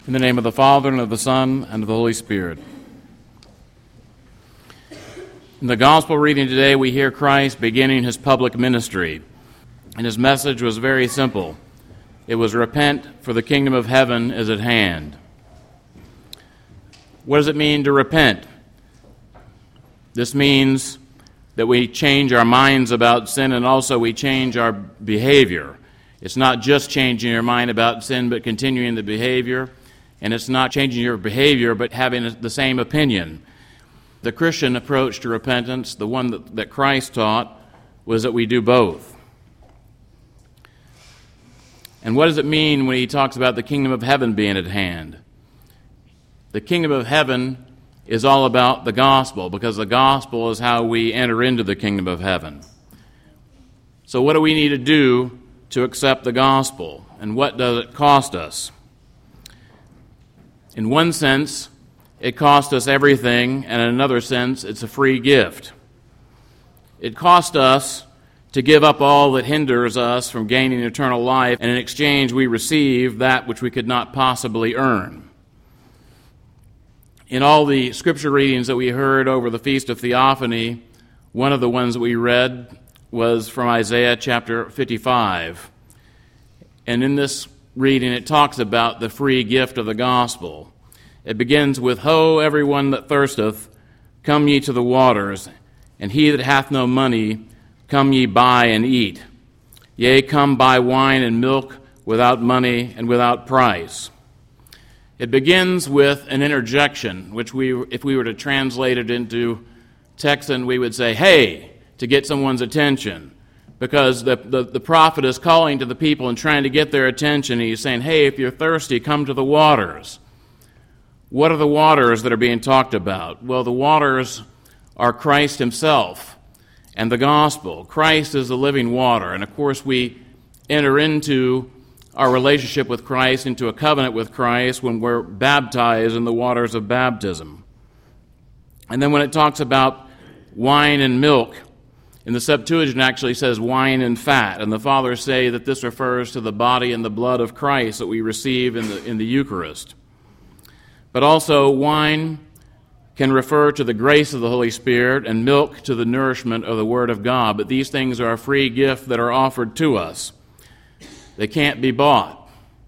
In the name of the Father, and of the Son, and of the Holy Spirit. In the Gospel reading today, we hear Christ beginning his public ministry. And his message was very simple. It was, repent, for the kingdom of heaven is at hand. What does it mean to repent? This means that we change our minds about sin, and also we change our behavior. It's not just changing your mind about sin, but continuing the behavior. And it's not changing your behavior, but having the same opinion. The Christian approach to repentance, the one that Christ taught, was that we do both. And what does it mean when he talks about the kingdom of heaven being at hand? The kingdom of heaven is all about the gospel, because the gospel is how we enter into the kingdom of heaven. So what do we need to do to accept the gospel? And what does it cost us? In one sense, it costs us everything, and in another sense, it's a free gift. It costs us to give up all that hinders us from gaining eternal life, and in exchange we receive that which we could not possibly earn. In all the scripture readings that we heard over the Feast of Theophany, one of the ones that we read was from Isaiah chapter 55. And in this reading, it talks about the free gift of the gospel. It begins with, Ho, everyone that thirsteth, come ye to the waters, and he that hath no money, come ye buy and eat. Yea, come buy wine and milk without money and without price. It begins with an interjection, which if we were to translate it into Texan, we would say, hey, to get someone's attention. Because the prophet is calling to the people and trying to get their attention. He's saying, hey, if you're thirsty, come to the waters. What are the waters that are being talked about? Well, the waters are Christ himself and the gospel. Christ is the living water. And of course, we enter into our relationship with Christ, into a covenant with Christ, when we're baptized in the waters of baptism. And then when it talks about wine and milk, in the Septuagint actually says wine and fat, and the fathers say that this refers to the body and the blood of Christ that we receive in the Eucharist. But also wine can refer to the grace of the Holy Spirit, and milk to the nourishment of the Word of God. But these things are a free gift that are offered to us. They can't be bought.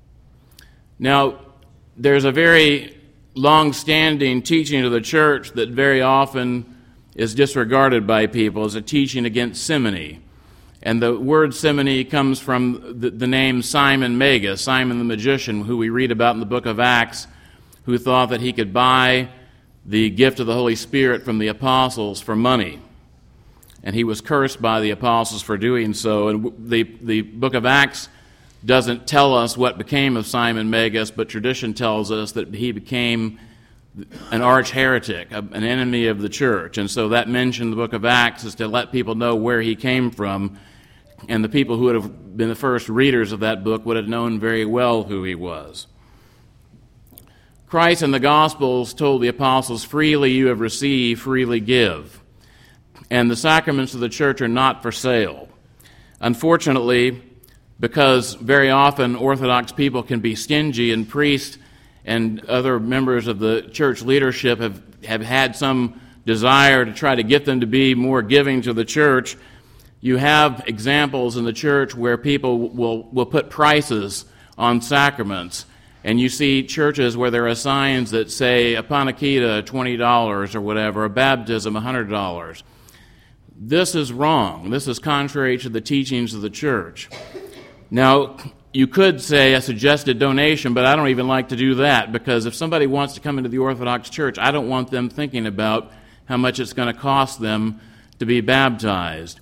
Now, there's a very long-standing teaching of the church that very often is disregarded by people as a teaching against simony. And the word simony comes from the name Simon Magus, Simon the magician, who we read about in the book of Acts, who thought that he could buy the gift of the Holy Spirit from the apostles for money. And he was cursed by the apostles for doing so. And the book of Acts doesn't tell us what became of Simon Magus, but tradition tells us that he became an arch heretic, an enemy of the church. And so that mention in the book of Acts is to let people know where he came from. And the people who would have been the first readers of that book would have known very well who he was. Christ in the Gospels told the apostles, freely you have received, freely give. And the sacraments of the church are not for sale. Unfortunately, because very often Orthodox people can be stingy, and priests and other members of the church leadership have had some desire to try to get them to be more giving to the church. You have examples in the church where people will put prices on sacraments. And you see churches where there are signs that say a panikhida, $20 or whatever, a baptism, $100. This is wrong. This is contrary to the teachings of the church. Now, you could say a suggested donation, but I don't even like to do that, because if somebody wants to come into the Orthodox Church, I don't want them thinking about how much it's going to cost them to be baptized.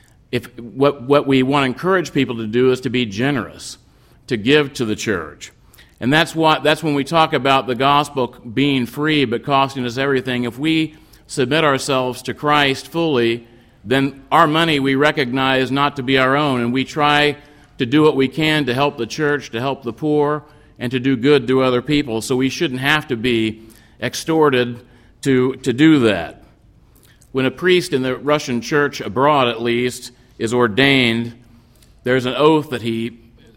What we want to encourage people to do is to be generous, to give to the church. And that's when we talk about the gospel being free but costing us everything. If we submit ourselves to Christ fully, then our money we recognize not to be our own, and we try to do what we can to help the church, to help the poor, and to do good to other people. So we shouldn't have to be extorted to do that. When a priest in the Russian church, abroad at least, is ordained, there's an oath that he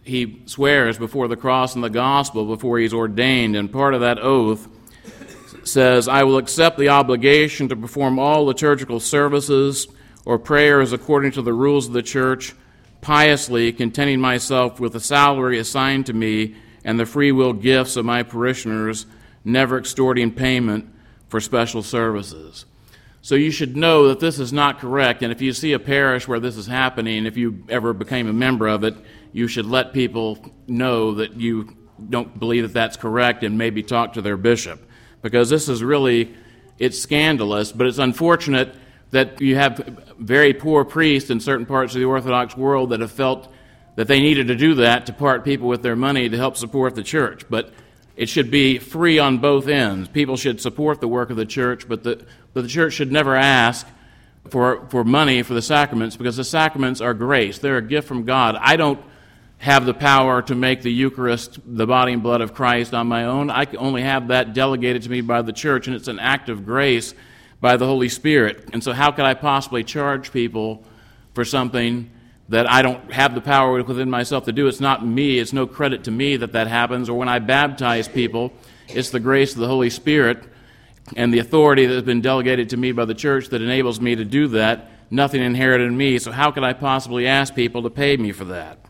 he swears before the cross and the gospel before he's ordained, and part of that oath says, I will accept the obligation to perform all liturgical services or prayers according to the rules of the church, piously contenting myself with the salary assigned to me and the free will gifts of my parishioners, never extorting payment for special services. So you should know that this is not correct, and if you see a parish where this is happening, if you ever became a member of it, you should let people know that you don't believe that that's correct and maybe talk to their bishop, because this is really, it's scandalous, but it's unfortunate that you have very poor priests in certain parts of the Orthodox world that have felt that they needed to do that to part people with their money to help support the church. But it should be free on both ends. People should support the work of the church, but the church should never ask for money for the sacraments, because the sacraments are grace. They're a gift from God. I don't have the power to make the Eucharist the body and blood of Christ on my own. I only have that delegated to me by the church, and it's an act of grace by the Holy Spirit. And so how could I possibly charge people for something that I don't have the power within myself to do? It's not me. It's no credit to me that happens. Or when I baptize people, it's the grace of the Holy Spirit and the authority that has been delegated to me by the church that enables me to do that. Nothing inherent in me. So how could I possibly ask people to pay me for that?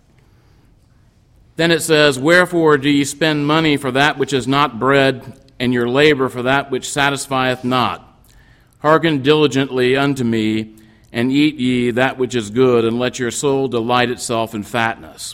Then it says, wherefore do ye spend money for that which is not bread, and your labor for that which satisfieth not? Hearken diligently unto me, and eat ye that which is good, and let your soul delight itself in fatness.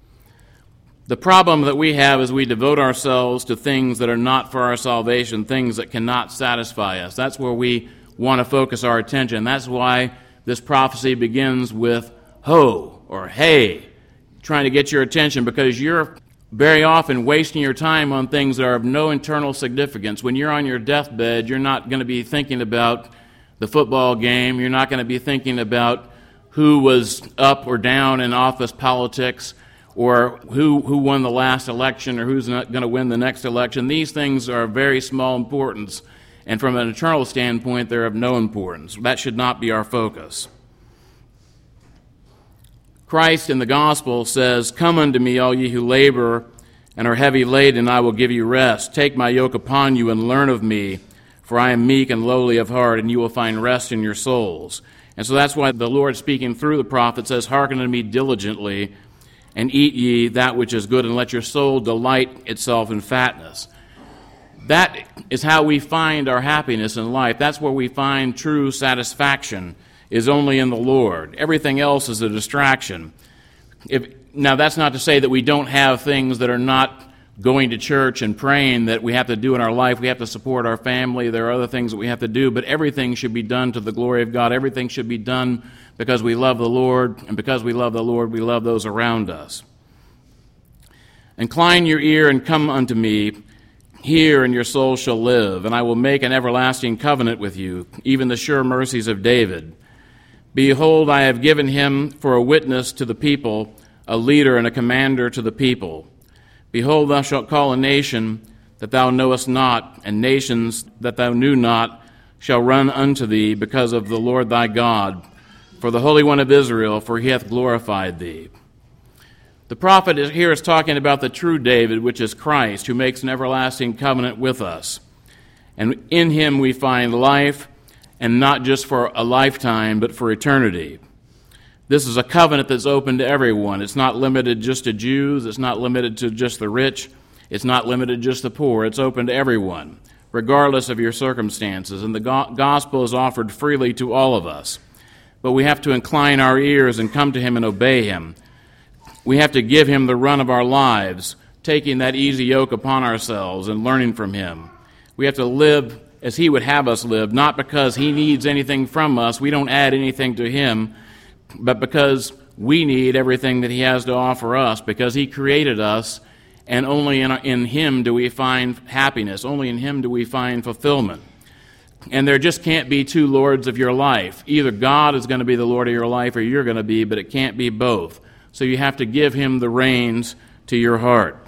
The problem that we have is we devote ourselves to things that are not for our salvation, things that cannot satisfy us. That's where we want to focus our attention. That's why this prophecy begins with ho or hey, trying to get your attention, because you're very often wasting your time on things that are of no internal significance. When you're on your deathbed, you're not going to be thinking about the football game. You're not going to be thinking about who was up or down in office politics, or who won the last election, or who's not going to win the next election. These things are of very small importance, and from an eternal standpoint, they're of no importance. That should not be our focus. Christ in the gospel says, come unto me, all ye who labor and are heavy laden, and I will give you rest. Take my yoke upon you and learn of me, for I am meek and lowly of heart, and you will find rest in your souls. And so that's why the Lord, speaking through the prophet, says, hearken unto me diligently, and eat ye that which is good, and let your soul delight itself in fatness. That is how we find our happiness in life. That's where we find true satisfaction, is only in the Lord. Everything else is a distraction. Now, that's not to say that we don't have things that are not going to church and praying that we have to do in our life. We have to support our family. There are other things that we have to do, but everything should be done to the glory of God. Everything should be done because we love the Lord, and because we love the Lord, we love those around us. Incline your ear and come unto me. Hear, and your soul shall live, and I will make an everlasting covenant with you, even the sure mercies of David. Behold, I have given him for a witness to the people, a leader and a commander to the people. Behold, thou shalt call a nation that thou knowest not, and nations that thou knew not shall run unto thee because of the Lord thy God, for the Holy One of Israel, for he hath glorified thee. The prophet here is talking about the true David, which is Christ, who makes an everlasting covenant with us. And in him we find life, and not just for a lifetime, but for eternity. This is a covenant that's open to everyone. It's not limited just to Jews. It's not limited to just the rich. It's not limited to just the poor. It's open to everyone, regardless of your circumstances. And the gospel is offered freely to all of us. But we have to incline our ears and come to him and obey him. We have to give him the run of our lives, taking that easy yoke upon ourselves and learning from him. We have to live as he would have us live, not because he needs anything from us. We don't add anything to him, but because we need everything that he has to offer us, because he created us, and only in him do we find happiness. Only in him do we find fulfillment. And there just can't be two lords of your life. Either God is going to be the Lord of your life, or you're going to be, but it can't be both. So you have to give him the reins to your heart.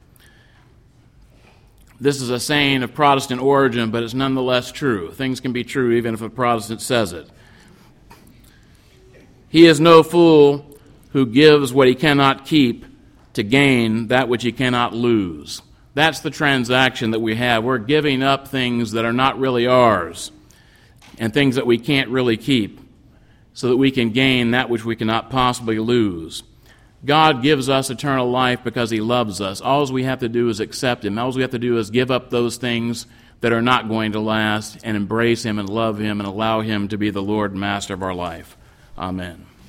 This is a saying of Protestant origin, but it's nonetheless true. Things can be true even if a Protestant says it. He is no fool who gives what he cannot keep to gain that which he cannot lose. That's the transaction that we have. We're giving up things that are not really ours and things that we can't really keep so that we can gain that which we cannot possibly lose. God gives us eternal life because he loves us. All we have to do is accept him. All we have to do is give up those things that are not going to last and embrace him and love him and allow him to be the Lord and Master of our life. Amen.